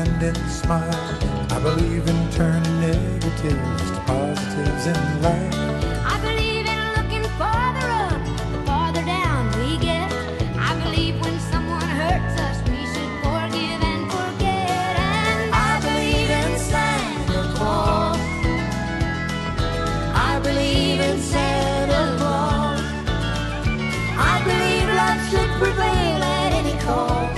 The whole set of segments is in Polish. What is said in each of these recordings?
hand and smile. I believe in turning negatives to positives in life. I believe in looking farther up, the farther down we get. I believe when someone hurts us, we should forgive and forget. And I believe in Santa Claus. I believe in Santa Claus. I believe love should prevail at any cost.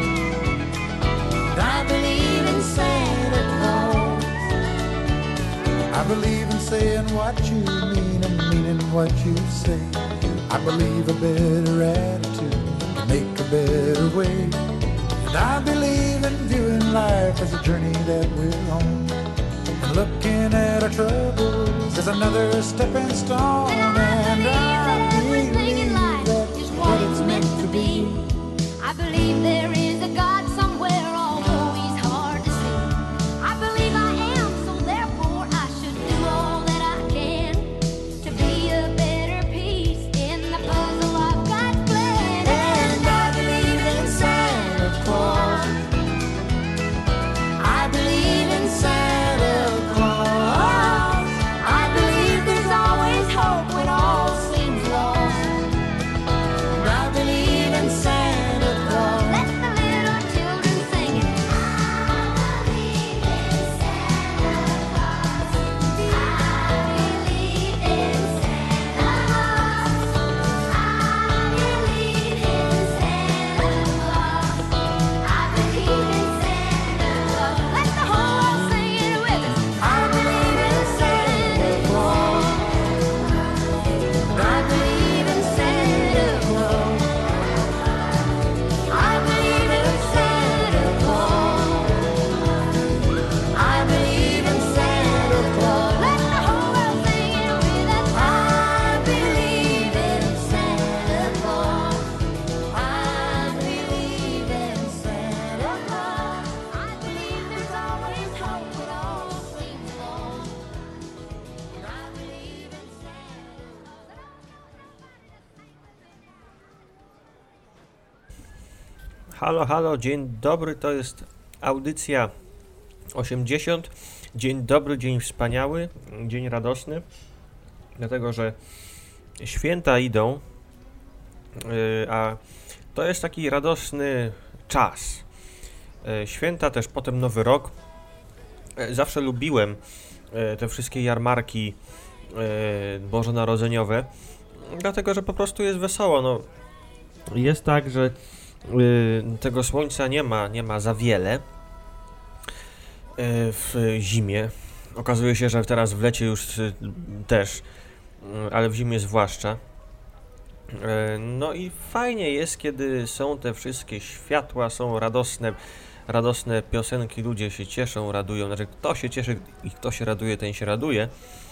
I believe in Santa Claus. I believe in saying what you mean and meaning what you say. I believe a better attitude can make a better way. And I believe in viewing life as a journey that we're on, and looking at our troubles as another stepping stone. And I believe that everything in life is what it's meant to be. I believe there is a God somewhere, although he's hard to see. I believe I am, so therefore I should do all that I can to be a better piece in the puzzle of God's plan. And I believe in Santa Claus. I believe in Santa Claus. I believe there's always hope when all seems lost. And I believe in Santa Claus. Let the little children sing it. I believe in Santa Claus. I believe in Santa Claus. I believe in Santa Claus. I believe in Santa Claus. Let the whole world sing it with us. I believe in Santa Claus. I believe in Santa Claus. I believe in Santa Claus. I believe in Santa Claus. Let the whole world sing it with us. I believe in Santa Claus. I believe in Santa Claus. I believe there's always hope when all seems lost. I believe in Santa Claus. Halo, halo, dzień dobry, to jest audycja 80. Dzień dobry, dzień wspaniały, dzień radosny, dlatego że święta idą, a to jest taki radosny czas. Święta, też potem Nowy Rok. Zawsze lubiłem te wszystkie jarmarki bożonarodzeniowe, dlatego że po prostu jest wesoło. No, jest tak, że tego słońca nie ma za wiele w zimie. Okazuje się, że teraz w lecie już też, ale w zimie zwłaszcza. No i fajnie jest, kiedy są te wszystkie światła, są radosne piosenki, ludzie się cieszą, radują. Znaczy, kto się cieszy i kto się raduje, ten się raduje.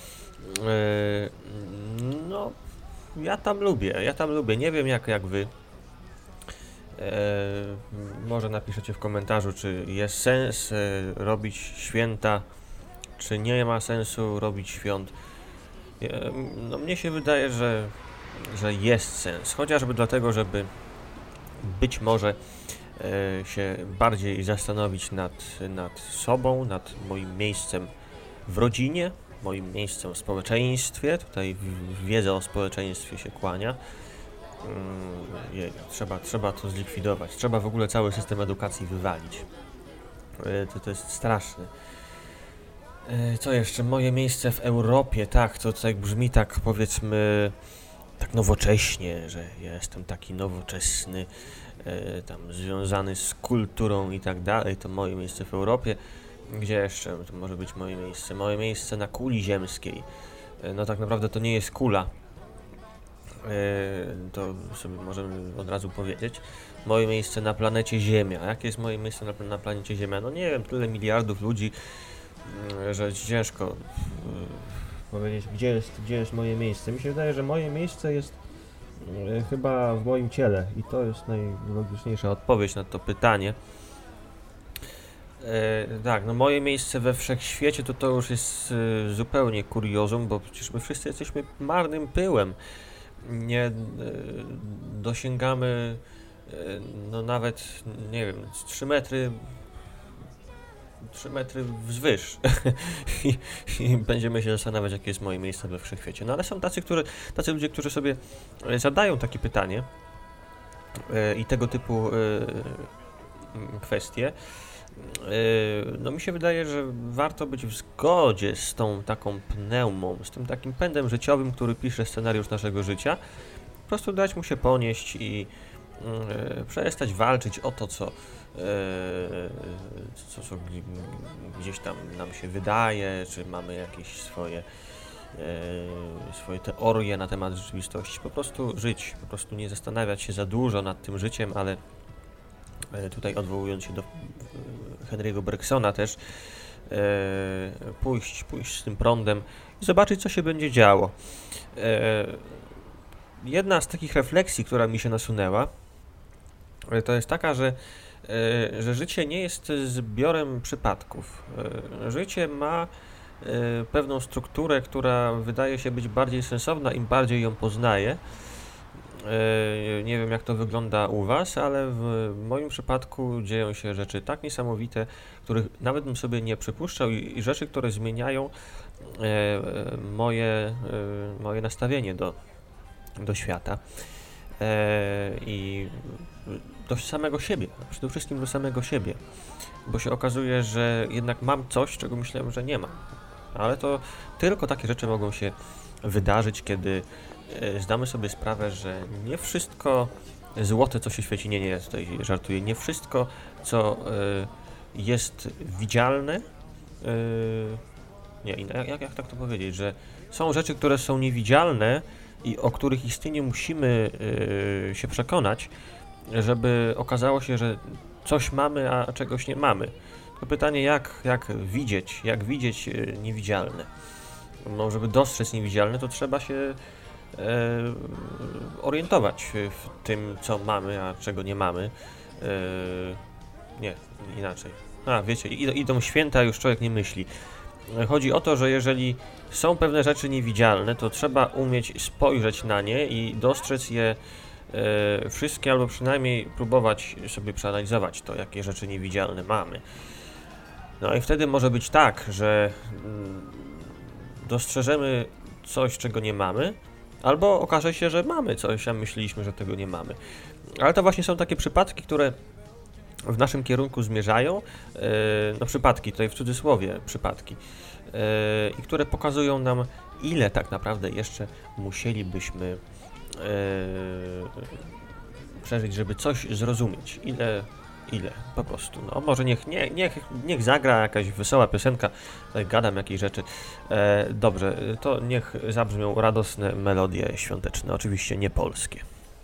No, ja tam lubię, nie wiem jak wy. Może napiszecie w komentarzu, czy jest sens robić święta, czy nie ma sensu robić świąt. No, mnie się wydaje, że jest sens, chociażby dlatego, żeby być może się bardziej zastanowić nad sobą, nad moim miejscem w rodzinie, moim miejscem w społeczeństwie. Tutaj wiedza o społeczeństwie się kłania. Trzeba to zlikwidować. Trzeba w ogóle cały system edukacji wywalić. To jest straszne. Co jeszcze? Moje miejsce w Europie. Tak, to tak brzmi tak, powiedzmy, tak nowocześnie, że ja jestem taki nowoczesny, tam związany z kulturą i tak dalej. To moje miejsce w Europie. Gdzie jeszcze to może być moje miejsce? Moje miejsce na kuli ziemskiej. No tak naprawdę to nie jest kula. To sobie możemy od razu powiedzieć. Moje miejsce na planecie Ziemia. Jakie jest moje miejsce na planecie Ziemia? No nie wiem, tyle miliardów ludzi, że ciężko powiedzieć, gdzie jest moje miejsce. Mi się wydaje, że moje miejsce jest chyba w moim ciele i to jest najlogiczniejsza odpowiedź na to pytanie. Tak, no moje miejsce we wszechświecie to już jest zupełnie kuriozum, bo przecież my wszyscy jesteśmy marnym pyłem. Nie dosięgamy no nawet, nie wiem, 3 metry 3 metry wzwyż i będziemy się zastanawiać, jakie jest moje miejsce we wszechświecie. No ale są tacy ludzie, którzy sobie zadają takie pytanie i tego typu kwestie. No mi się wydaje, że warto być w zgodzie z tą taką pneumą, z tym takim pędem życiowym, który pisze scenariusz naszego życia. Po prostu dać mu się ponieść i przestać walczyć o to, co gdzieś tam nam się wydaje, czy mamy jakieś swoje teorie na temat rzeczywistości. Po prostu żyć, po prostu nie zastanawiać się za dużo nad tym życiem, ale tutaj odwołując się do Henry'ego Bergsona też, pójść z tym prądem i zobaczyć, co się będzie działo. Jedna z takich refleksji, która mi się nasunęła, to jest taka, że życie nie jest zbiorem przypadków. Życie ma pewną strukturę, która wydaje się być bardziej sensowna, im bardziej ją poznaje. Nie wiem, jak to wygląda u Was, ale w moim przypadku dzieją się rzeczy tak niesamowite, których nawet bym sobie nie przypuszczał i rzeczy, które zmieniają moje nastawienie do świata i do samego siebie, przede wszystkim do samego siebie, bo się okazuje, że jednak mam coś, czego myślałem, że nie mam, ale to tylko takie rzeczy mogą się wydarzyć, kiedy zdamy sobie sprawę, że nie wszystko złote, co się świeci, nie, tutaj żartuję, nie wszystko, co jest widzialne, jak tak to powiedzieć, że są rzeczy, które są niewidzialne i o których istnienie musimy się przekonać, żeby okazało się, że coś mamy, a czegoś nie mamy. To pytanie, jak widzieć niewidzialne. No, żeby dostrzec niewidzialne, to trzeba się orientować w tym, co mamy, a czego nie mamy. Nie, inaczej. Wiecie, idą święta, już człowiek nie myśli. Chodzi o to, że jeżeli są pewne rzeczy niewidzialne, to trzeba umieć spojrzeć na nie i dostrzec je wszystkie, albo przynajmniej próbować sobie przeanalizować to, jakie rzeczy niewidzialne mamy. No i wtedy może być tak, że dostrzeżemy coś, czego nie mamy, albo okaże się, że mamy coś, a myśleliśmy, że tego nie mamy. Ale to właśnie są takie przypadki, które w naszym kierunku zmierzają, no przypadki, tutaj w cudzysłowie przypadki, i które pokazują nam, ile tak naprawdę jeszcze musielibyśmy przeżyć, żeby coś zrozumieć. Ile po prostu. No może niech zagra jakaś wesoła piosenka, tutaj gadam jakieś rzeczy. Dobrze, to niech zabrzmią radosne melodie świąteczne, oczywiście nie polskie.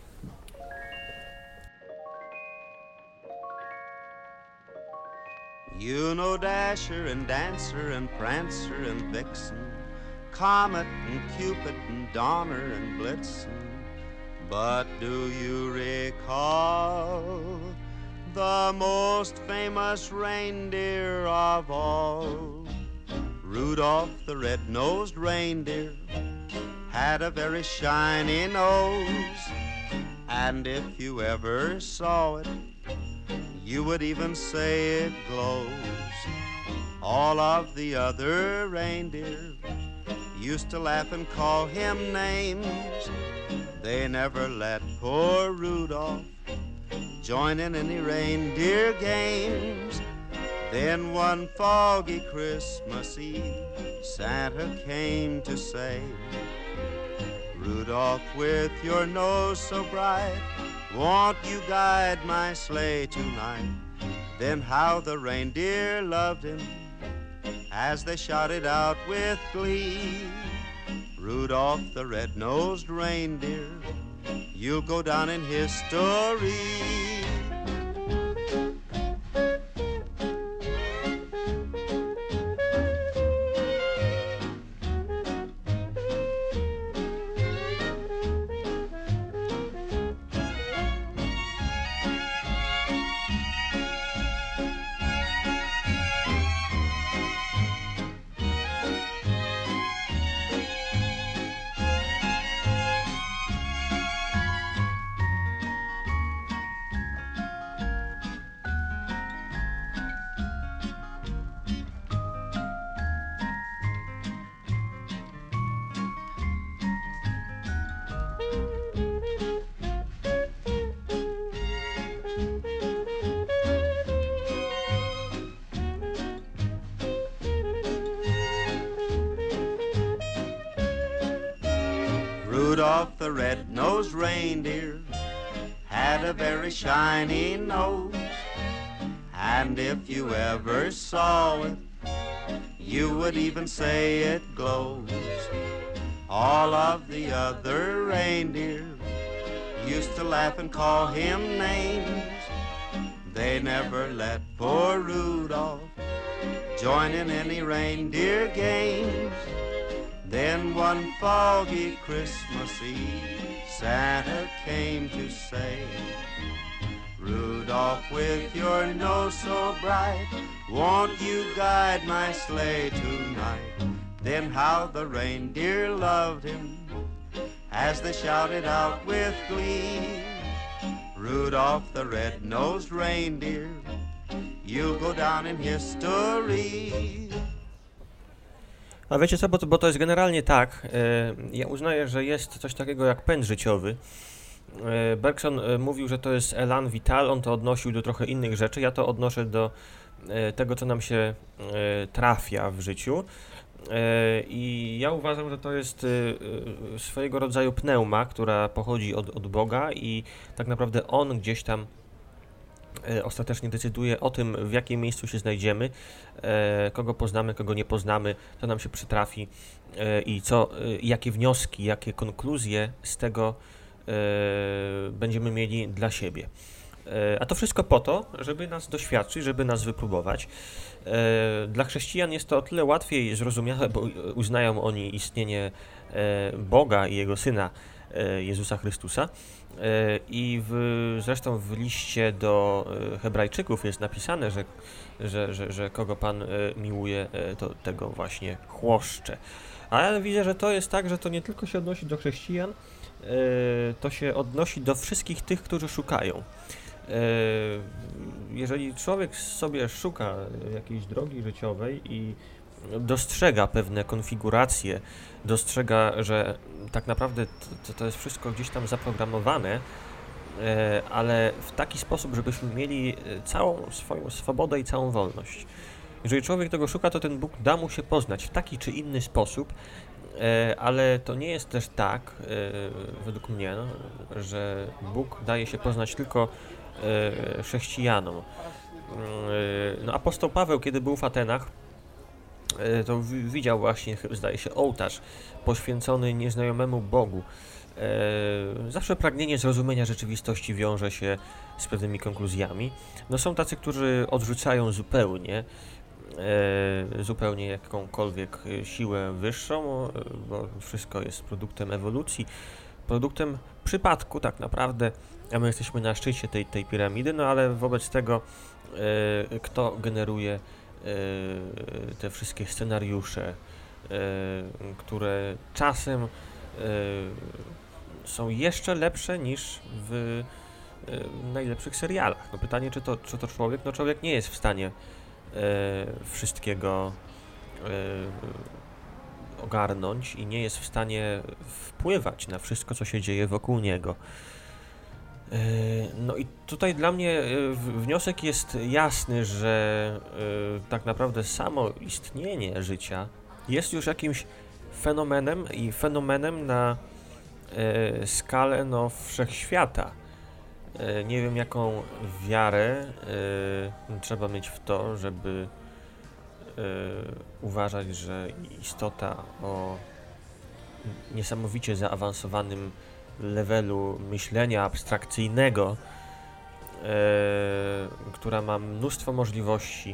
You know Dasher and Dancer and Prancer and Vixen, Comet and Cupid and Donner and Blitzen. But do you recall the most famous reindeer of all? Rudolph the red-nosed reindeer had a very shiny nose, and if you ever saw it, you would even say it glows. All of the other reindeer used to laugh and call him names. They never let poor Rudolph join in any reindeer games. Then one foggy Christmas Eve, Santa came to say, Rudolph, with your nose so bright, won't you guide my sleigh tonight? Then how the reindeer loved him as they shouted out with glee, Rudolph the red-nosed reindeer, you'll go down in history. Rudolph the red-nosed reindeer had a very shiny nose, and if you ever saw it, you would even say it glows. All of the other reindeer used to laugh and call him names. They never let poor Rudolph join in any reindeer games. Then one foggy Christmas Eve, Santa came to say, Rudolph, with your nose so bright, won't you guide my sleigh tonight? Then how the reindeer loved him as they shouted out with glee, Rudolph the red-nosed reindeer, you'll go down in history. A wiecie co, bo to jest generalnie tak, ja uznaję, że jest coś takiego jak pęd życiowy. Bergson mówił, że to jest elan vital, on to odnosił do trochę innych rzeczy, ja to odnoszę do tego, co nam się trafia w życiu. I ja uważam, że to jest swojego rodzaju pneuma, która pochodzi od Boga i tak naprawdę On gdzieś tam ostatecznie decyduje o tym, w jakim miejscu się znajdziemy, kogo poznamy, kogo nie poznamy, co nam się przytrafi i jakie wnioski, jakie konkluzje z tego będziemy mieli dla siebie. A to wszystko po to, żeby nas doświadczyć, żeby nas wypróbować. Dla chrześcijan jest to o tyle łatwiej zrozumiałe, bo uznają oni istnienie Boga i Jego Syna Jezusa Chrystusa. I zresztą w liście do Hebrajczyków jest napisane, że kogo Pan miłuje, to tego właśnie chłoszcze. A ja widzę, że to jest tak, że to nie tylko się odnosi do chrześcijan, to się odnosi do wszystkich tych, którzy szukają. Jeżeli człowiek sobie szuka jakiejś drogi życiowej i dostrzega pewne konfiguracje, dostrzega, że tak naprawdę to jest wszystko gdzieś tam zaprogramowane, ale w taki sposób, żebyśmy mieli całą swoją swobodę i całą wolność. Jeżeli człowiek tego szuka, to ten Bóg da mu się poznać w taki czy inny sposób, ale to nie jest też tak, według mnie, że Bóg daje się poznać tylko chrześcijanom. Apostoł Paweł, kiedy był w Atenach, to widział właśnie, zdaje się, ołtarz poświęcony nieznajomemu Bogu. Zawsze pragnienie zrozumienia rzeczywistości wiąże się z pewnymi konkluzjami. Są tacy, którzy odrzucają zupełnie jakąkolwiek siłę wyższą, bo wszystko jest produktem ewolucji, produktem przypadku tak naprawdę, a my jesteśmy na szczycie tej piramidy, ale wobec tego kto generuje te wszystkie scenariusze, które czasem są jeszcze lepsze niż w najlepszych serialach. Pytanie, czy to człowiek? Człowiek nie jest w stanie wszystkiego ogarnąć i nie jest w stanie wpływać na wszystko, co się dzieje wokół niego. I tutaj dla mnie wniosek jest jasny, że tak naprawdę samo istnienie życia jest już jakimś fenomenem i fenomenem na skalę wszechświata. Nie wiem, jaką wiarę trzeba mieć w to, żeby uważać, że istota o niesamowicie zaawansowanym levelu myślenia abstrakcyjnego, która ma mnóstwo możliwości,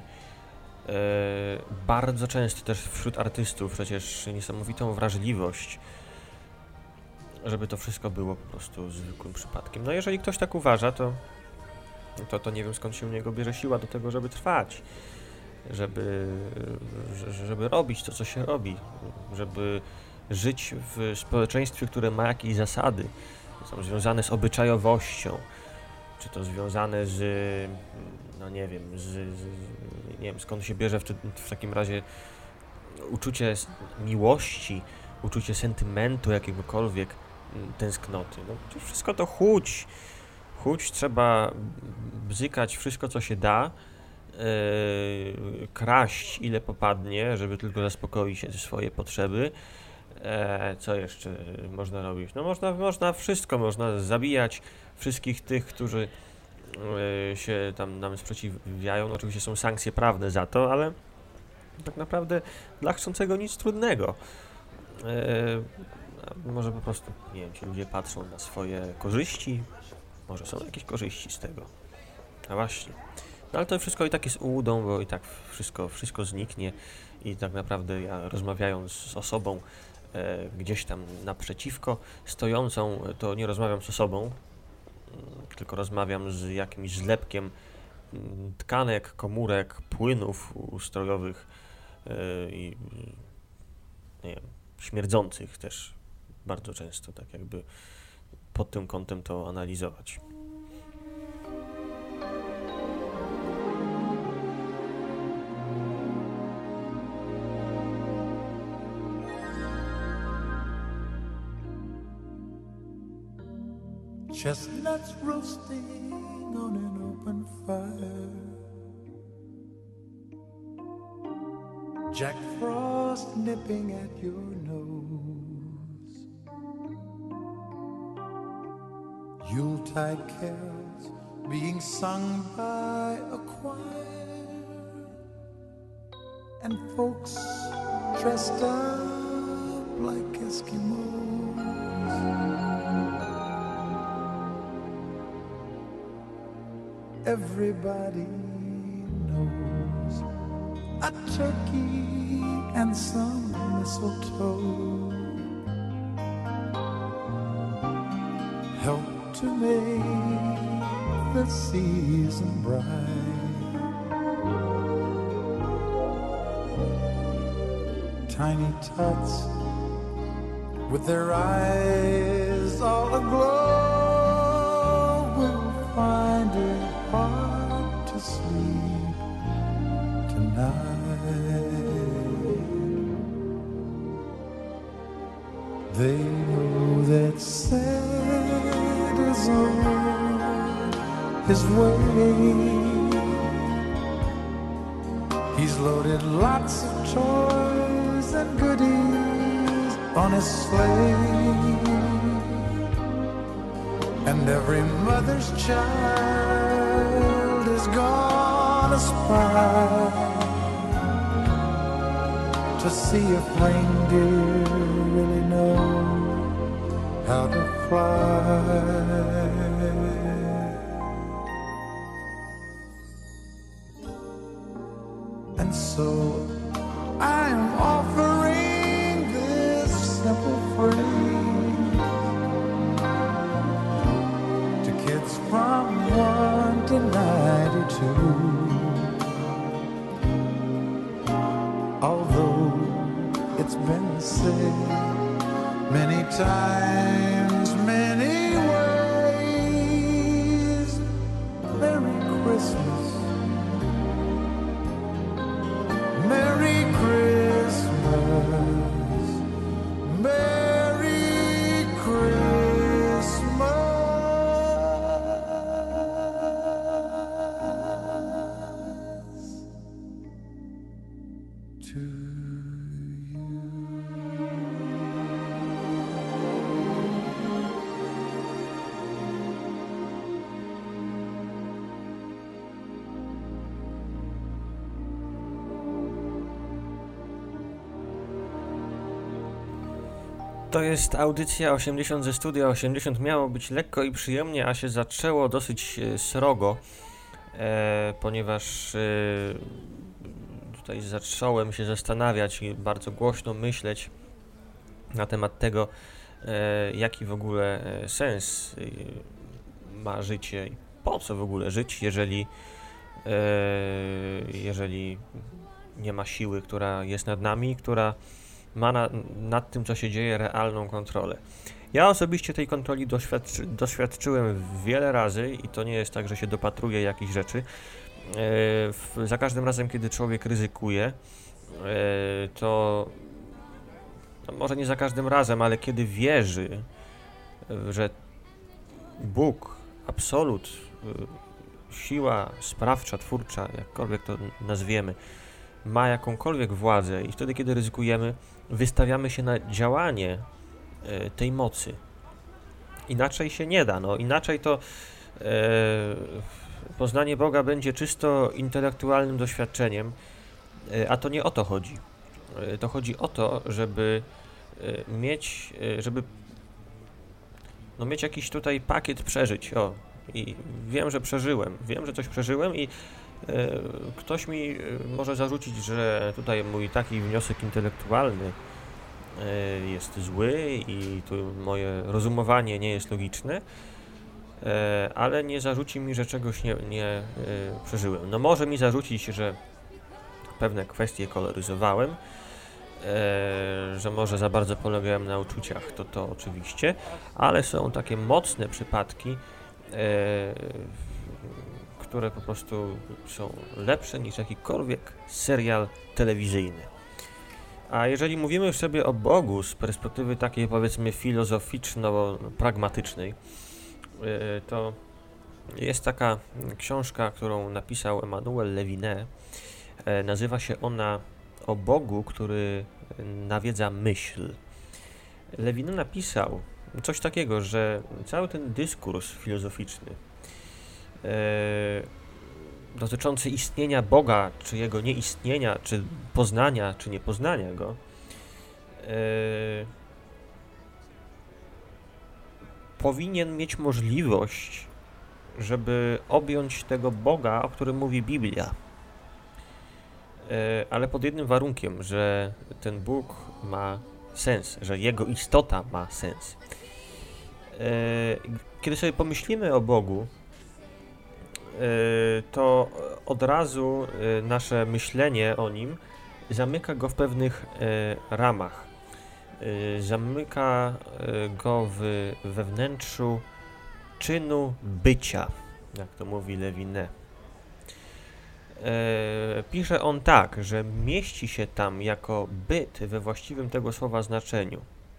bardzo często też wśród artystów przecież niesamowitą wrażliwość, żeby to wszystko było po prostu zwykłym przypadkiem. Jeżeli ktoś tak uważa, to nie wiem, skąd się u niego bierze siła do tego, żeby trwać, żeby robić to, co się robi, żeby żyć w społeczeństwie, które ma jakieś zasady, są związane z obyczajowością, czy to związane z, nie wiem, skąd się bierze w takim razie uczucie miłości, uczucie sentymentu jakiegokolwiek, tęsknoty. Wszystko to chuć, trzeba bzykać wszystko, co się da, kraść ile popadnie, żeby tylko zaspokoić swoje potrzeby, Co jeszcze można robić? No można wszystko, można zabijać wszystkich tych, którzy się tam nam sprzeciwiają. No, oczywiście są sankcje prawne za to, ale tak naprawdę dla chcącego nic trudnego. Może po prostu, nie wiem, ci ludzie patrzą na swoje korzyści, może są jakieś korzyści z tego. A właśnie. No ale to wszystko i tak jest ułudą, bo i tak wszystko zniknie i tak naprawdę ja rozmawiając z osobą gdzieś tam naprzeciwko stojącą, to nie rozmawiam z osobą, tylko rozmawiam z jakimś zlepkiem tkanek, komórek, płynów ustrojowych i nie wiem, śmierdzących też bardzo często, tak jakby pod tym kątem to analizować. Chestnuts roasting on an open fire, Jack Frost nipping at your nose, Yuletide carols being sung by a choir, and folks dressed up like Eskimos. Everybody knows a turkey and some mistletoe help to make the season bright. Tiny tots with their eyes all aglow will find it hard to sleep tonight. They know that Santa's on his way. He's loaded lots of toys and goodies on his sleigh, and every mother's child is gonna spy to see if reindeer really know how to fly. And so I'm offering this simple phrase to kids from 1 to 92. Although it's been said many times, many ways, Merry Christmas, Merry Christmas, Merry Christmas to you. To jest audycja 80 ze studia 80. Miało być lekko i przyjemnie, a się zaczęło dosyć srogo, ponieważ tutaj zacząłem się zastanawiać i bardzo głośno myśleć na temat tego, jaki w ogóle sens ma życie i po co w ogóle żyć, jeżeli nie ma siły, która jest nad nami, która ma nad tym, co się dzieje, realną kontrolę. Ja osobiście tej kontroli doświadczyłem wiele razy i to nie jest tak, że się dopatruje jakichś rzeczy. Za każdym razem, kiedy człowiek ryzykuje, to może nie za każdym razem, ale kiedy wierzy, że Bóg, absolut, siła sprawcza, twórcza, jakkolwiek to nazwiemy, ma jakąkolwiek władzę i wtedy, kiedy ryzykujemy, wystawiamy się na działanie tej mocy. Inaczej się nie da, no inaczej to poznanie Boga będzie czysto intelektualnym doświadczeniem, a to nie o to chodzi. To chodzi o to, żeby mieć, mieć jakiś tutaj pakiet przeżyć. O, i wiem, że coś przeżyłem i ktoś mi może zarzucić, że tutaj mój taki wniosek intelektualny jest zły i tu moje rozumowanie nie jest logiczne, ale nie zarzuci mi, że czegoś nie przeżyłem. No może mi zarzucić, że pewne kwestie koloryzowałem, że może za bardzo polegałem na uczuciach, to oczywiście, ale są takie mocne przypadki, które po prostu są lepsze niż jakikolwiek serial telewizyjny. A jeżeli mówimy już sobie o Bogu z perspektywy takiej, powiedzmy, filozoficzno-pragmatycznej, to jest taka książka, którą napisał Emmanuel Levinas. Nazywa się ona O Bogu, który nawiedza myśl. Levinas napisał coś takiego, że cały ten dyskurs filozoficzny dotyczący istnienia Boga, czy jego nieistnienia, czy poznania, czy niepoznania go, powinien mieć możliwość, żeby objąć tego Boga, o którym mówi Biblia. Ale pod jednym warunkiem, że ten Bóg ma sens, że jego istota ma sens. Kiedy sobie pomyślimy o Bogu, to od razu nasze myślenie o nim zamyka go w pewnych ramach. Zamyka go we wnętrzu czynu bycia, jak to mówi Levinas. Pisze on tak, że mieści się tam jako byt we właściwym tego słowa znaczeniu.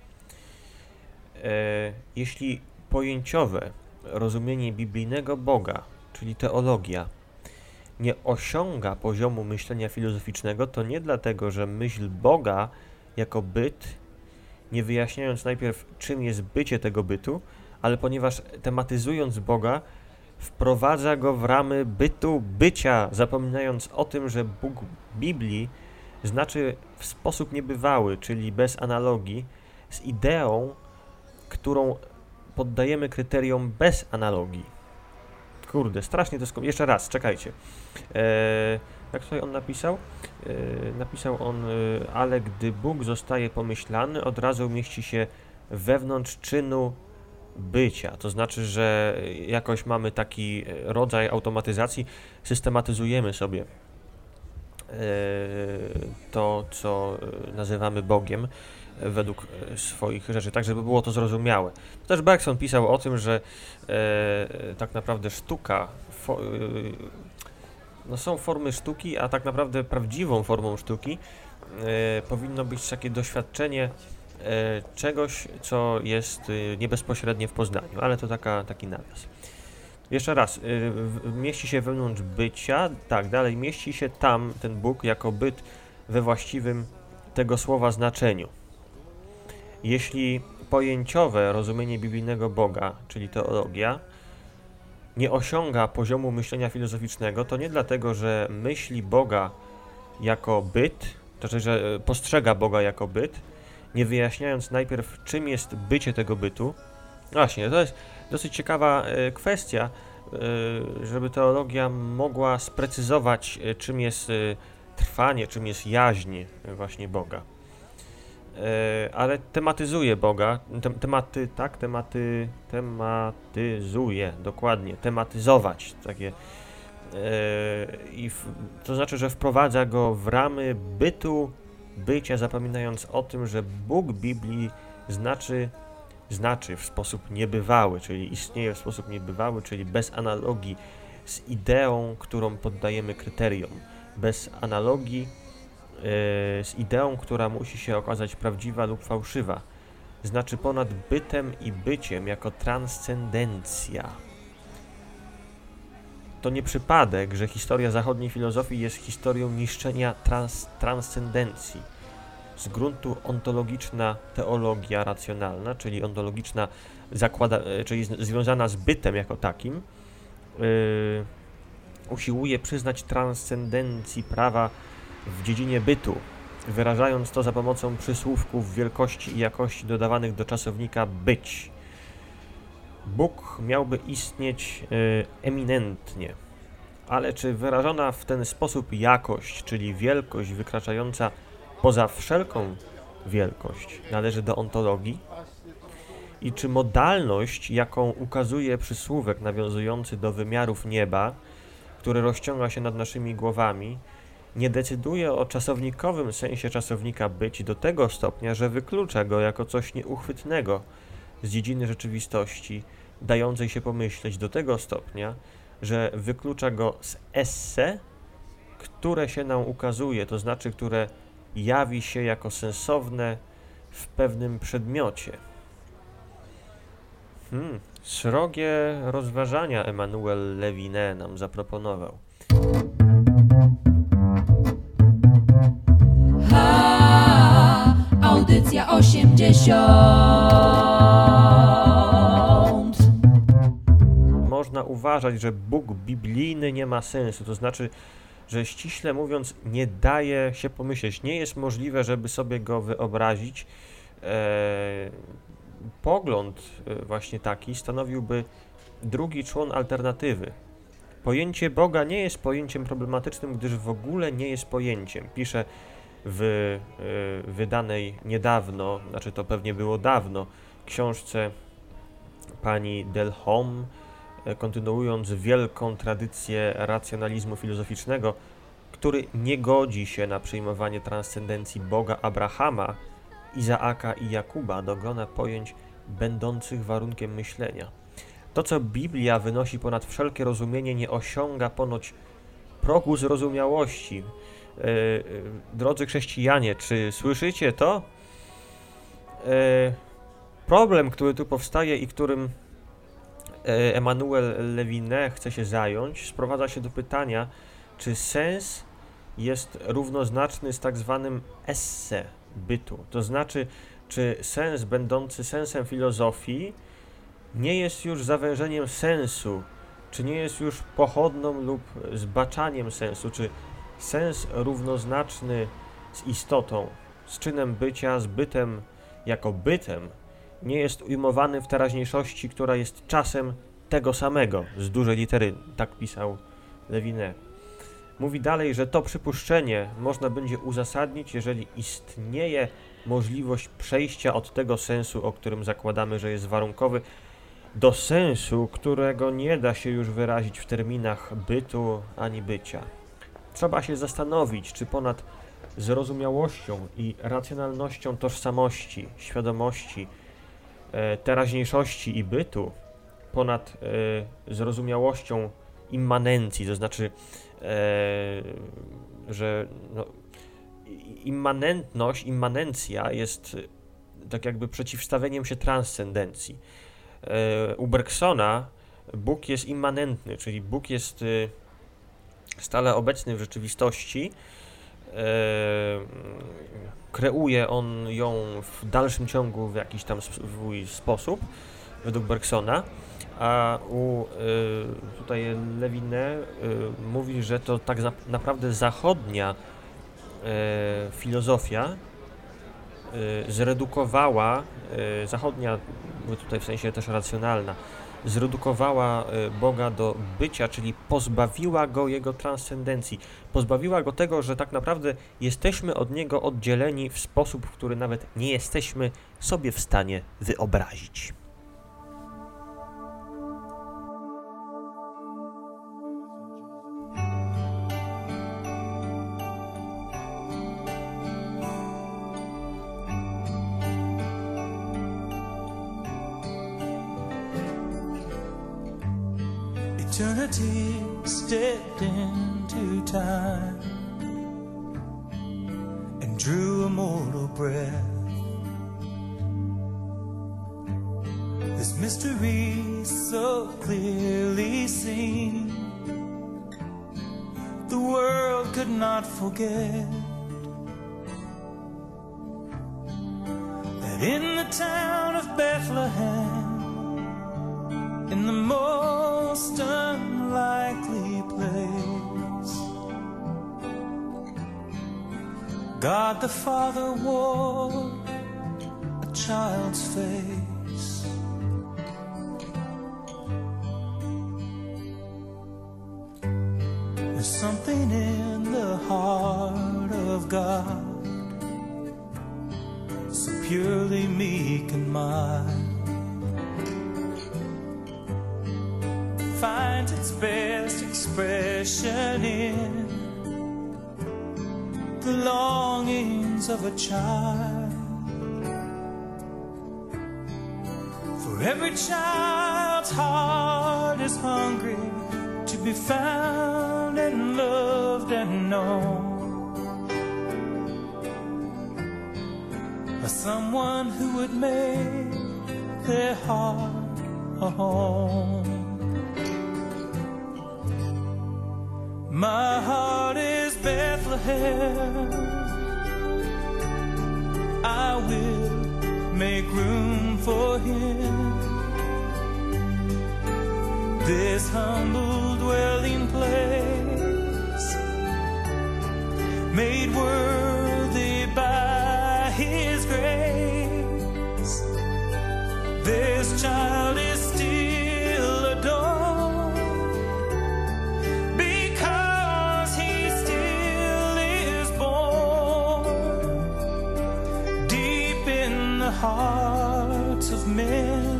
Jeśli pojęciowe rozumienie biblijnego Boga, czyli teologia, nie osiąga poziomu myślenia filozoficznego, to nie dlatego, że myśl Boga jako byt, nie wyjaśniając najpierw, czym jest bycie tego bytu, ale ponieważ tematyzując Boga, wprowadza go w ramy bytu, bycia, zapominając o tym, że Bóg Biblii znaczy w sposób niebywały, czyli bez analogii, z ideą, którą poddajemy kryterium bez analogii. Kurde, strasznie to jeszcze raz, czekajcie. Jak tutaj on napisał? Napisał on, ale gdy Bóg zostaje pomyślany, od razu mieści się wewnątrz czynu bycia. To znaczy, że jakoś mamy taki rodzaj automatyzacji, systematyzujemy sobie to, co nazywamy Bogiem według swoich rzeczy, tak żeby było to zrozumiałe. Też Bergson pisał o tym, że tak naprawdę sztuka, są formy sztuki, a tak naprawdę prawdziwą formą sztuki powinno być takie doświadczenie czegoś, co jest nie bezpośrednie w poznaniu, ale to taki nawias. Jeszcze raz, mieści się wewnątrz bycia, tak, dalej, mieści się tam ten Bóg jako byt we właściwym tego słowa znaczeniu. Jeśli pojęciowe rozumienie biblijnego Boga, czyli teologia, nie osiąga poziomu myślenia filozoficznego, to nie dlatego, że myśli Boga jako byt, to znaczy, że postrzega Boga jako byt, nie wyjaśniając najpierw, czym jest bycie tego bytu. Właśnie, to jest dosyć ciekawa kwestia, żeby teologia mogła sprecyzować, czym jest trwanie, czym jest jaźń właśnie Boga. Ale tematyzuje Boga, tematyzuje, dokładnie, tematyzować, takie, to znaczy, że wprowadza go w ramy bytu, bycia, zapominając o tym, że Bóg Biblii znaczy w sposób niebywały, czyli istnieje w sposób niebywały, czyli bez analogii z ideą, którą poddajemy kryterium, bez analogii z ideą, która musi się okazać prawdziwa lub fałszywa, znaczy ponad bytem i byciem jako transcendencja. to nie przypadek, że historia zachodniej filozofii jest historią niszczenia transcendencji. Z gruntu ontologiczna teologia racjonalna, czyli ontologiczna czyli związana z bytem jako takim, usiłuje przyznać transcendencji prawa w dziedzinie bytu, wyrażając to za pomocą przysłówków wielkości i jakości dodawanych do czasownika być. Bóg miałby istnieć eminentnie, ale czy wyrażona w ten sposób jakość, czyli wielkość wykraczająca poza wszelką wielkość, należy do ontologii? I czy modalność, jaką ukazuje przysłówek nawiązujący do wymiarów nieba, który rozciąga się nad naszymi głowami, nie decyduje o czasownikowym sensie czasownika być do tego stopnia, że wyklucza go jako coś nieuchwytnego z dziedziny rzeczywistości, dającej się pomyśleć do tego stopnia, że wyklucza go z esse, które się nam ukazuje, to znaczy, które jawi się jako sensowne w pewnym przedmiocie. Srogie rozważania Emmanuel Leviné nam zaproponował. Audycja 80. Można uważać, że Bóg biblijny nie ma sensu, to znaczy, że ściśle mówiąc nie daje się pomyśleć, nie jest możliwe, żeby sobie go wyobrazić. Pogląd właśnie taki stanowiłby drugi człon alternatywy. Pojęcie Boga nie jest pojęciem problematycznym, gdyż w ogóle nie jest pojęciem. Pisze w wydanej niedawno, znaczy to pewnie było dawno, książce pani Delhomme, kontynuując wielką tradycję racjonalizmu filozoficznego, który nie godzi się na przyjmowanie transcendencji Boga Abrahama, Izaaka i Jakuba do grona pojęć będących warunkiem myślenia. To, co Biblia wynosi ponad wszelkie rozumienie, nie osiąga ponoć progu zrozumiałości. Drodzy chrześcijanie, czy słyszycie to? Problem, który tu powstaje i którym Emmanuel Leviné chce się zająć, sprowadza się do pytania, czy sens jest równoznaczny z tak zwanym esse bytu. To znaczy, czy sens będący sensem filozofii nie jest już zawężeniem sensu, czy nie jest już pochodną lub zbaczaniem sensu, czy sens równoznaczny z istotą, z czynem bycia, z bytem jako bytem, nie jest ujmowany w teraźniejszości, która jest czasem tego samego, z dużej litery, tak pisał Leviné. Mówi dalej, że to przypuszczenie można będzie uzasadnić, jeżeli istnieje możliwość przejścia od tego sensu, o którym zakładamy, że jest warunkowy, do sensu, którego nie da się już wyrazić w terminach bytu ani bycia. Trzeba się zastanowić, czy ponad zrozumiałością i racjonalnością tożsamości, świadomości, teraźniejszości i bytu, ponad zrozumiałością immanencji, to znaczy, że immanencja jest tak jakby przeciwstawieniem się transcendencji. U Bergsona Bóg jest immanentny, czyli Bóg jest stale obecny w rzeczywistości, kreuje on ją w dalszym ciągu w jakiś tam swój sposób, według Bergsona, a tutaj Leviné mówi, że to tak naprawdę zachodnia filozofia zredukowała, zachodnia, tutaj w sensie też racjonalna, zredukowała Boga do bycia, czyli pozbawiła go jego transcendencji, pozbawiła go tego, że tak naprawdę jesteśmy od niego oddzieleni w sposób, w który nawet nie jesteśmy sobie w stanie wyobrazić. Eternity stepped into time and drew a mortal breath. This mystery so clearly seen could not forget that in the town of Bethlehem, in the most unlikely place, God the Father wore a child's face. There's something in the heart of God, so purely meek and mild, finds its best expression in the longings of a child. For every child's heart is hungry to be found and loved and known by someone who would make their heart a home. My heart is Bethlehem, I will make room for him. This humble dwelling place, made worthy by his grace, this child is still adored, because he still is born deep in the hearts of men.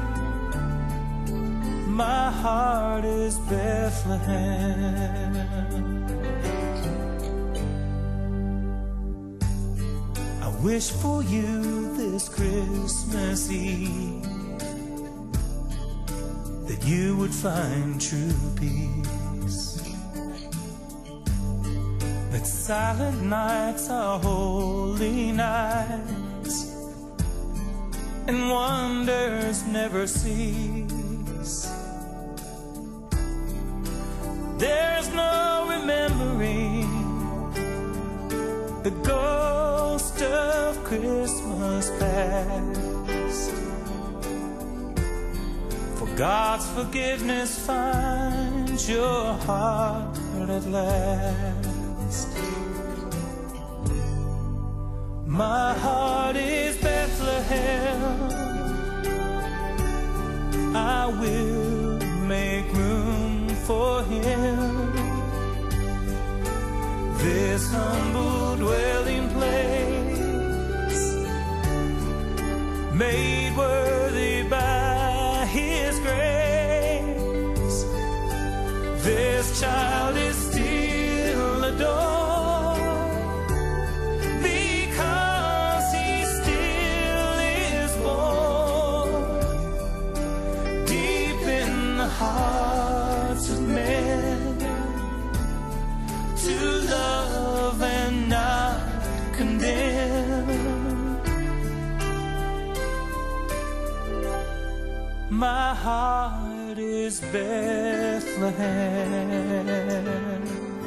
My heart is Bethlehem. I wish for you this Christmas Eve that you would find true peace, that silent nights are holy nights and wonders never cease. There's no remembering the ghost of Christmas past, for God's forgiveness finds your heart at last. My heart is Bethlehem, I will make room for him. This humble dwelling place, made worthy by his grace, this child is still adored, because he still is born deep in the hearts of men, to love and not condemn. My heart is Bethlehem.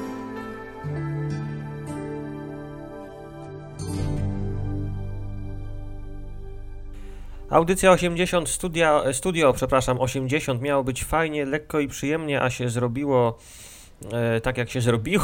Audycja 80, studio 80 miało być fajnie, lekko i przyjemnie, a się zrobiło tak jak się zrobiło.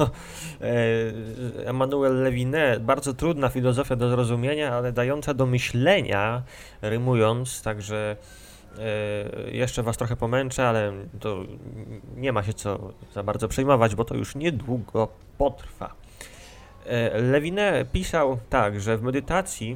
Emmanuel Leviné, bardzo trudna filozofia do zrozumienia, ale dająca do myślenia, rymując, także jeszcze was trochę pomęczę, ale to nie ma się co za bardzo przejmować, bo to już niedługo potrwa. Leviné pisał tak, że w medytacji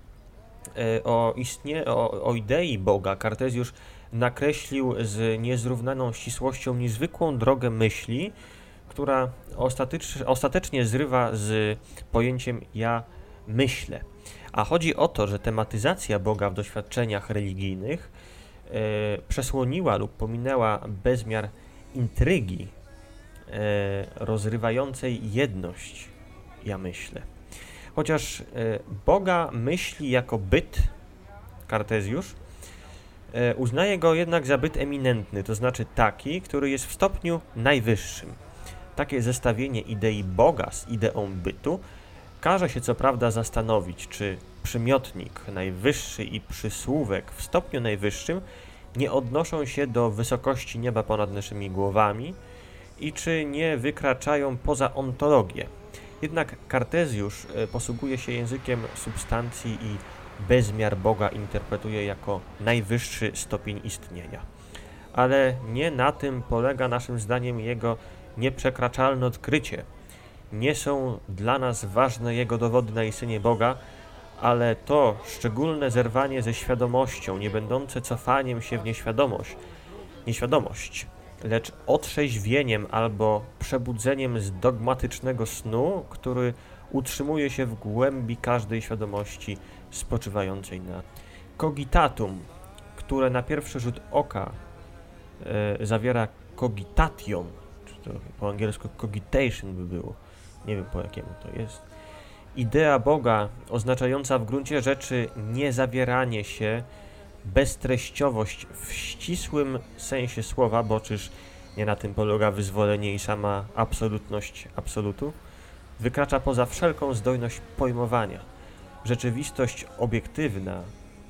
o idei Boga Kartezjusz nakreślił z niezrównaną ścisłością niezwykłą drogę myśli, która ostatecznie zrywa z pojęciem ja myślę. A chodzi o to, że tematyzacja Boga w doświadczeniach religijnych przesłoniła lub pominęła bezmiar intrygi rozrywającej jedność ja myślę. Chociaż Boga myśli jako byt Kartezjusz, uznaje go jednak za byt eminentny, to znaczy taki, który jest w stopniu najwyższym. takie zestawienie idei Boga z ideą bytu każe się co prawda zastanowić, czy przymiotnik najwyższy i przysłówek w stopniu najwyższym nie odnoszą się do wysokości nieba ponad naszymi głowami i czy nie wykraczają poza ontologię. Jednak Kartezjusz posługuje się językiem substancji i bezmiar Boga interpretuje jako najwyższy stopień istnienia. Ale nie na tym polega naszym zdaniem jego nieprzekraczalne odkrycie. Nie są dla nas ważne jego dowody na istnienie Boga, ale to szczególne zerwanie ze świadomością, nie będące cofaniem się w nieświadomość, lecz otrzeźwieniem albo przebudzeniem z dogmatycznego snu, który utrzymuje się w głębi każdej świadomości spoczywającej na cogitatum, które na pierwszy rzut oka zawiera cogitation, czy to po angielsku cogitation by było, nie wiem po jakiemu to jest. Idea Boga oznaczająca w gruncie rzeczy niezawieranie się, beztreściowość w ścisłym sensie słowa, bo czyż nie na tym polega wyzwolenie i sama absolutność absolutu, wykracza poza wszelką zdolność pojmowania. Rzeczywistość obiektywna,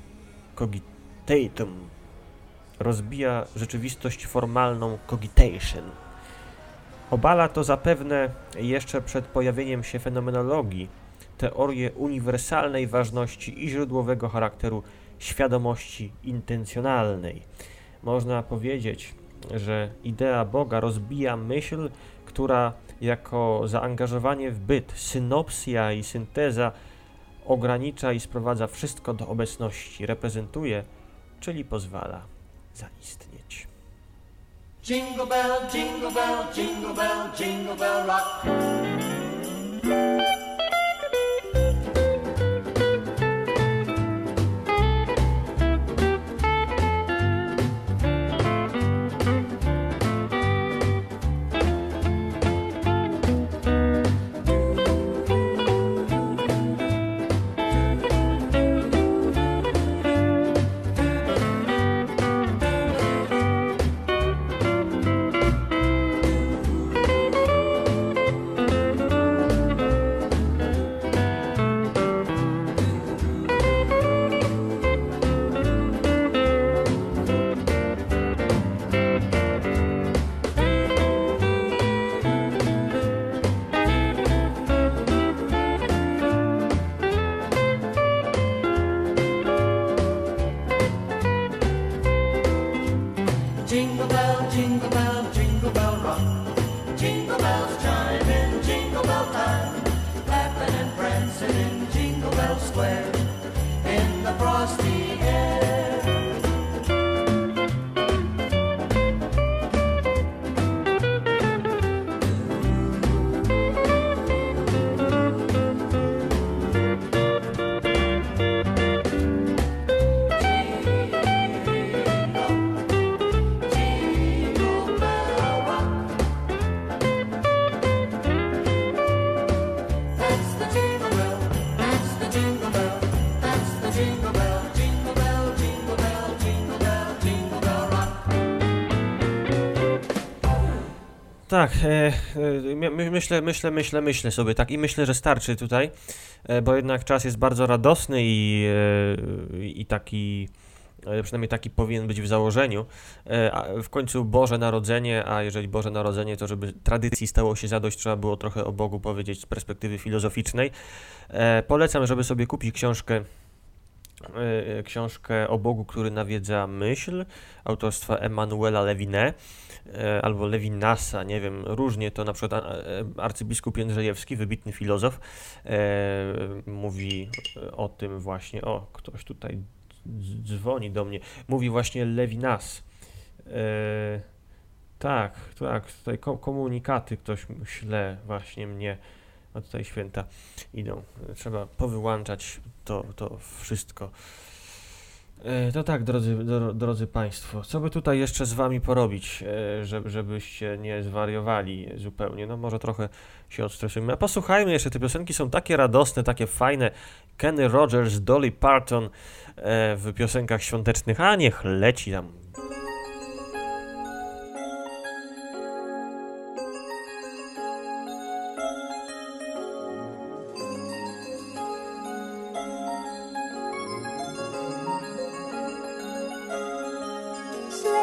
cogitatum, rozbija rzeczywistość formalną cogitation. Obala to zapewne jeszcze przed pojawieniem się fenomenologii teorię uniwersalnej ważności i źródłowego charakteru świadomości intencjonalnej. Można powiedzieć, że idea Boga rozbija myśl, która jako zaangażowanie w byt, synopsja i synteza ogranicza i sprowadza wszystko do obecności, reprezentuje, czyli pozwala zaistnieć. Jingle bell, jingle bell, jingle bell, jingle bell rock. Jingle bell, jingle bell, jingle bell rock. Jingle bells chime in jingle bell time, laughing and prancing in Jingle Bell Square in the frosty air. Tak, myślę sobie tak i myślę, że starczy tutaj, bo jednak czas jest bardzo radosny i taki, przynajmniej taki powinien być w założeniu. A w końcu Boże Narodzenie, a jeżeli Boże Narodzenie, to żeby tradycji stało się zadość, trzeba było trochę o Bogu powiedzieć z perspektywy filozoficznej. Polecam, żeby sobie kupić książkę o Bogu, który nawiedza myśl, autorstwa Emmanuela Levinas albo Levinasa, nie wiem, różnie to, na przykład arcybiskup Jędrzejewski, wybitny filozof, mówi o tym właśnie, o, ktoś tutaj dzwoni do mnie, mówi właśnie Levinas. Tak, tutaj komunikaty ktoś śle właśnie mnie, a tutaj święta idą, trzeba powyłączać to wszystko. To tak, drodzy Państwo, co by tutaj jeszcze z Wami porobić, żebyście nie zwariowali zupełnie, no może trochę się odstresujmy, a posłuchajmy jeszcze, te piosenki są takie radosne, takie fajne, Kenny Rogers, Dolly Parton w piosenkach świątecznych, a niech leci tam.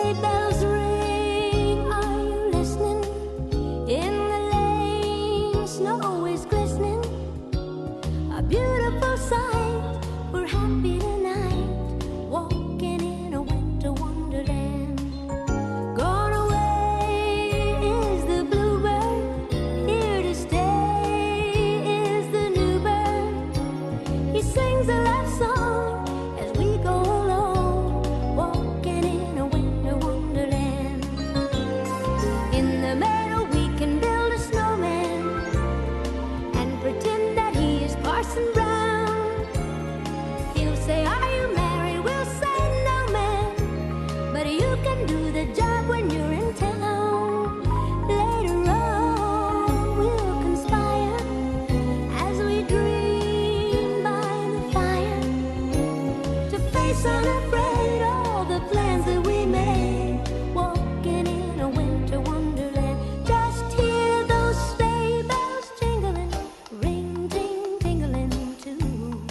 sleigh bells ring. Are you listening? In the lane, snow is glistening. A beautiful sight. We're happy tonight, walking in a winter wonderland. Gone away is the bluebird, here to stay is the new bird. He sings a love song as we go along, walking in a winter wonderland. In the meadow we can build a snowman and pretend that he is Parson Brown. He'll say, are you married? We'll say, no, man. But you can do the job when you're in town. Later on, we'll conspire as we dream by the fire to face unafraid all the plans that we made, walking in a winter wonderland. Just hear those sleigh bells jingling, ring, ting, tingling too.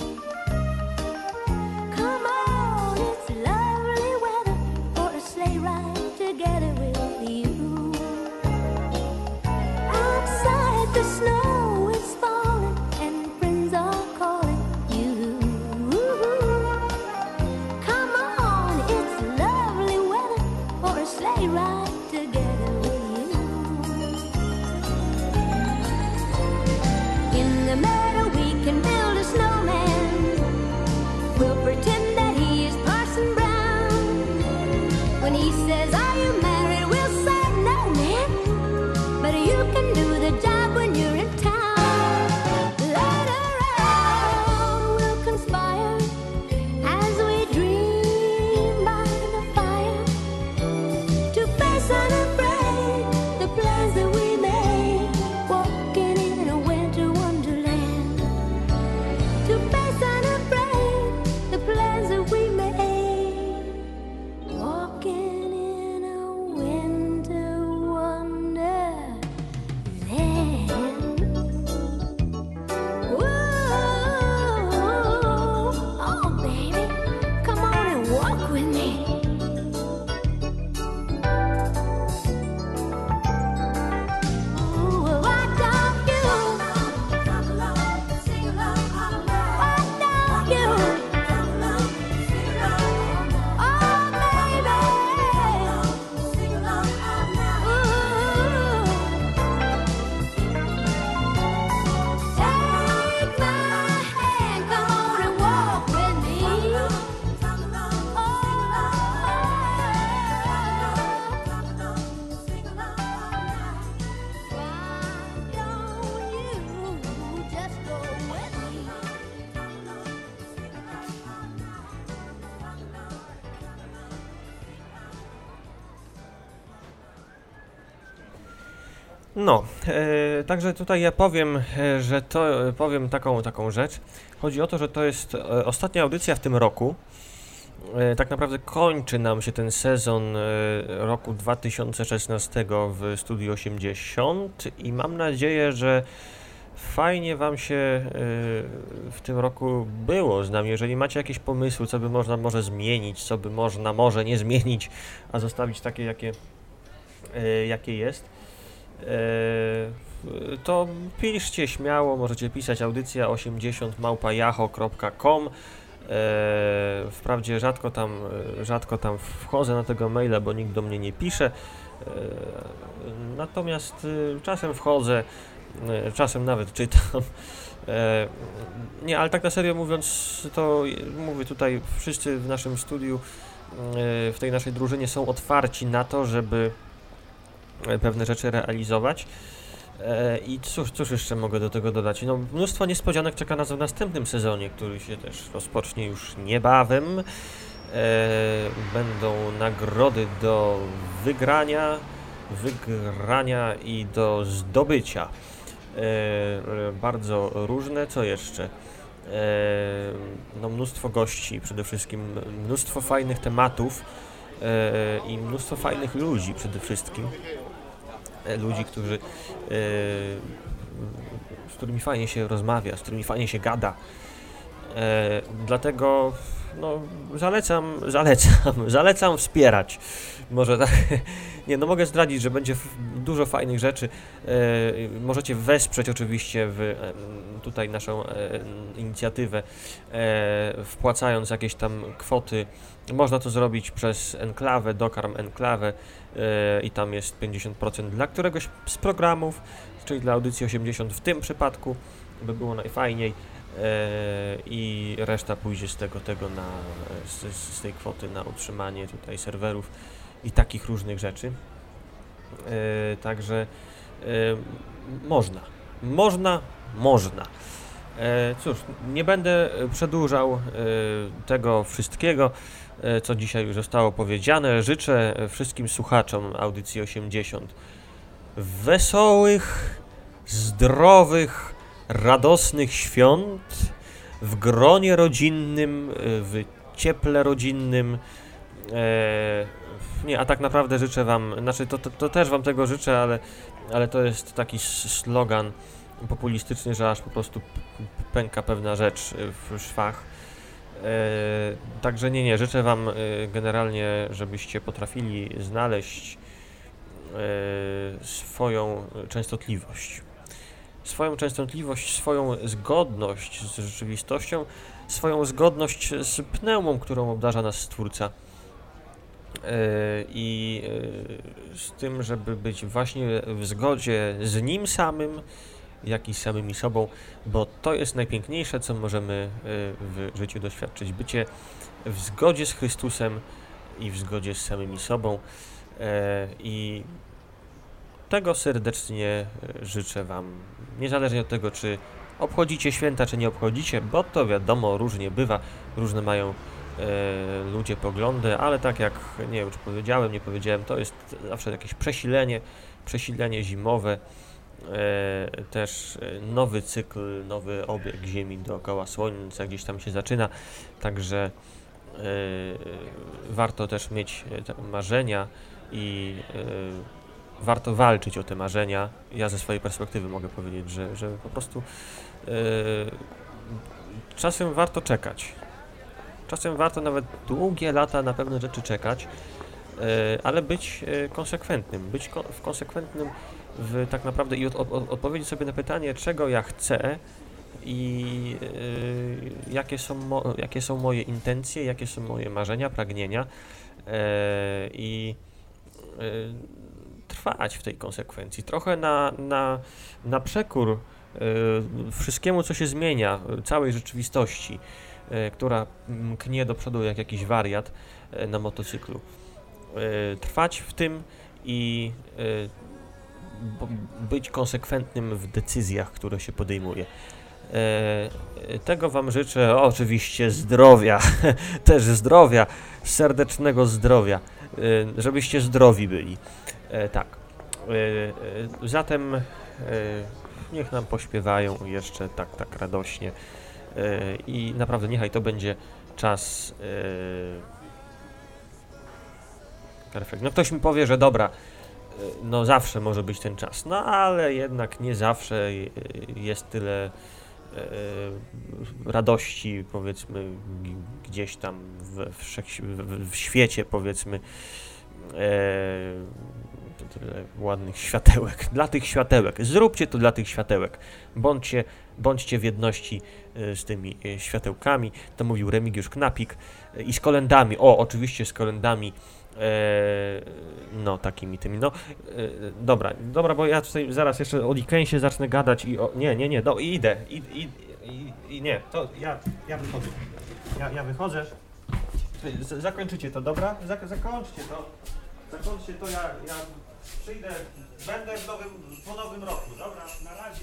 Come on, it's lovely weather for a sleigh ride together with you. Outside the snow is falling and friends are calling you. Come on, it's lovely weather for a sleigh ride together with you. In the meadow we can build a snowman. We'll pretend that he is Parson Brown. When he says, are you married? We'll say, no, man. But you can do the job when you're in town. Later on, we'll conspire as we dream by the fire to face unafraid the plans that we made, walking in a winter wonderland. To face unafraid the plans that we made, walking in a winter wonderland. Whoa, oh baby, come on and walk with me. Ooh, why don't you? Why don't you? Oh baby, take my hand, come on and walk with me. Why don't you just go with me? No, także tutaj ja powiem, że to powiem taką rzecz. Chodzi o to, że to jest ostatnia audycja w tym roku. Tak naprawdę kończy nam się ten sezon roku 2016 w Studiu 80 i mam nadzieję, że fajnie Wam się w tym roku było z nami. Jeżeli macie jakieś pomysły, co by można może zmienić, co by można może nie zmienić, a zostawić takie, jakie jest, to piszcie śmiało, możecie pisać audycja80@yahoo.com. Wprawdzie rzadko tam wchodzę na tego maila, bo nikt do mnie nie pisze, natomiast czasem wchodzę, czasem nawet czytam. Nie, ale tak na serio mówiąc, to mówię tutaj, wszyscy w naszym studiu, w tej naszej drużynie są otwarci na to, żeby pewne rzeczy realizować. I cóż jeszcze mogę do tego dodać? No, mnóstwo niespodzianek czeka nas w następnym sezonie, który się też rozpocznie już niebawem. Będą nagrody do wygrania i do zdobycia. Bardzo różne. Co jeszcze? No, mnóstwo gości przede wszystkim, mnóstwo fajnych tematów i mnóstwo fajnych ludzi przede wszystkim. Ludzi, z którymi fajnie się rozmawia, z którymi fajnie się gada. Dlatego no zalecam wspierać. Może tak, nie, no mogę zdradzić, że będzie dużo fajnych rzeczy. Możecie wesprzeć oczywiście tutaj naszą inicjatywę, wpłacając jakieś tam kwoty. Można to zrobić przez Enklawę, Dokarm Enklawę i tam jest 50% dla któregoś z programów, czyli dla Audycji 80 w tym przypadku, by było najfajniej. I reszta pójdzie z tej kwoty na utrzymanie tutaj serwerów i takich różnych rzeczy. Także można. Cóż, nie będę przedłużał tego wszystkiego, co dzisiaj już zostało powiedziane. Życzę wszystkim słuchaczom Audycji 80 wesołych, zdrowych, radosnych świąt w gronie rodzinnym, w cieple rodzinnym. Nie, a tak naprawdę życzę wam, znaczy to też wam tego życzę, ale to jest taki slogan populistyczny, że aż po prostu pęka pewna rzecz w szwach. Także nie, życzę wam generalnie, żebyście potrafili znaleźć swoją częstotliwość, swoją zgodność z rzeczywistością, swoją zgodność z pneumą, którą obdarza nas Stwórca. I z tym, żeby być właśnie w zgodzie z Nim samym, jak i z samymi sobą, bo to jest najpiękniejsze, co możemy w życiu doświadczyć. Bycie w zgodzie z Chrystusem i w zgodzie z samymi sobą. I tego serdecznie życzę wam, niezależnie od tego, czy obchodzicie święta, czy nie obchodzicie, bo to wiadomo, różnie bywa, różne mają ludzie poglądy, ale tak jak nie powiedziałem, to jest zawsze jakieś przesilenie zimowe, też nowy cykl, nowy obieg Ziemi dookoła Słońca gdzieś tam się zaczyna, także warto też mieć marzenia i warto walczyć o te marzenia. Ja ze swojej perspektywy mogę powiedzieć, że po prostu czasem warto czekać. Czasem warto nawet długie lata na pewne rzeczy czekać, ale być konsekwentnym. Być konsekwentnym tak naprawdę i odpowiedzieć sobie na pytanie, czego ja chcę i jakie są moje intencje, jakie są moje marzenia, pragnienia i trwać w tej konsekwencji. Trochę na przekór wszystkiemu, co się zmienia, całej rzeczywistości, która mknie do przodu jak jakiś wariat na motocyklu. Trwać w tym i być konsekwentnym w decyzjach, które się podejmuje. Tego wam życzę, oczywiście zdrowia, też zdrowia, serdecznego zdrowia, żebyście zdrowi byli. Tak. Zatem niech nam pośpiewają jeszcze tak radośnie i naprawdę niechaj to będzie czas perfekt. No ktoś mi powie, że dobra, no zawsze może być ten czas, no ale jednak nie zawsze jest tyle radości, powiedzmy, gdzieś tam w świecie, powiedzmy, tyle ładnych światełek. Dla tych światełek. Zróbcie to dla tych światełek. Bądźcie w jedności z tymi światełkami. To mówił Remigiusz Knapik. I z kolędami. Oczywiście z kolędami. No, takimi tymi. No, dobra, bo ja tutaj zaraz jeszcze o Dickensie zacznę gadać i nie, idę. Nie, to ja wychodzę. Ja wychodzę. Zakończycie to, dobra? Zakończcie to, ja przyjdę, będę po nowym roku, dobra, na razie.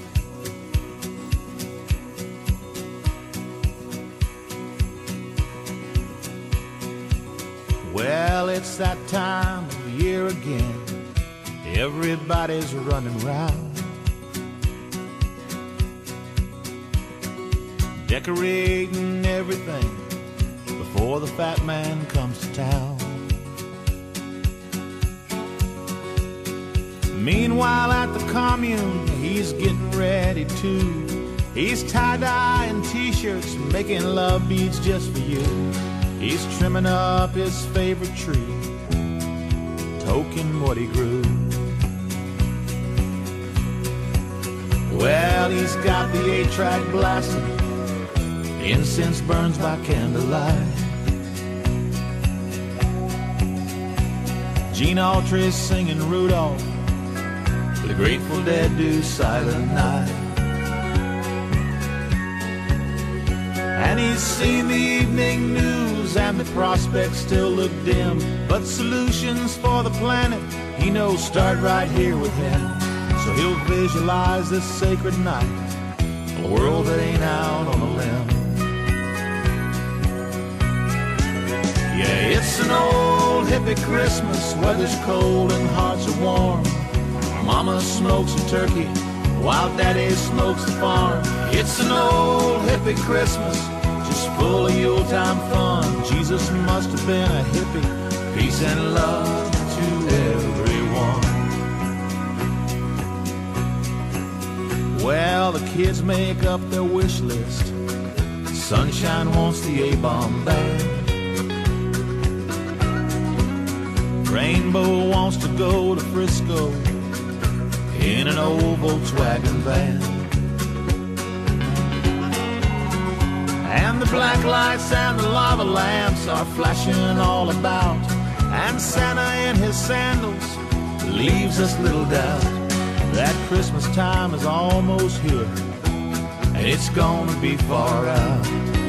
Well, it's that time of year again. Everybody's running round, decorating everything before the fat man comes to town. Meanwhile at the commune, he's getting ready too. He's tie-dye and t-shirts, making love beads just for you. He's trimming up his favorite tree, toking what he grew. Well, he's got the 8-track blasting, incense burns by candlelight. Gene Autry's singing Rudolph, the Grateful Dead do Silent Night. And he's seen the evening news and the prospects still look dim, but solutions for the planet he knows start right here with him. So he'll visualize this sacred night, a world that ain't out on a limb. Yeah, it's an old hippie Christmas, weather's cold and hearts are warm. Mama smokes a turkey while Daddy smokes the farm. It's an old hippie Christmas, just full of Yuletime fun. Jesus must have been a hippie, peace and love to everyone. Well, the kids make up their wish list. Sunshine wants the A-bomb band. Rainbow wants to go to Frisco in an old Volkswagen van. And the black lights and the lava lamps are flashing all about, and Santa in his sandals leaves us little doubt that Christmas time is almost here, and it's gonna be far out.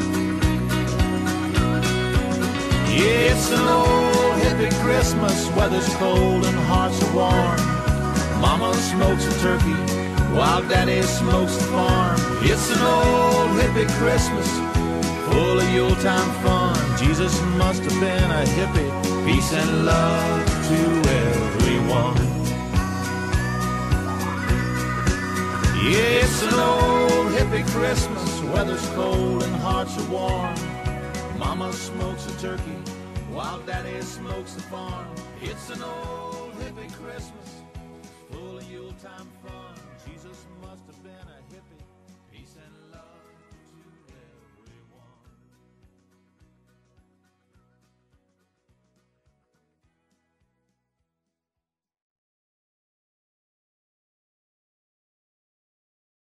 Yeah, it's an old hippie Christmas, weather's cold and hearts are warm. Mama smokes a turkey while Daddy smokes the farm. It's an old hippie Christmas, full of Yuletime fun. Jesus must have been a hippie, peace and love to everyone. Yeah, it's an old hippie Christmas, weather's cold and hearts are warm. Mama smokes a turkey while Daddy smokes the farm. It's an old hippie Christmas, full of Yuletime fun.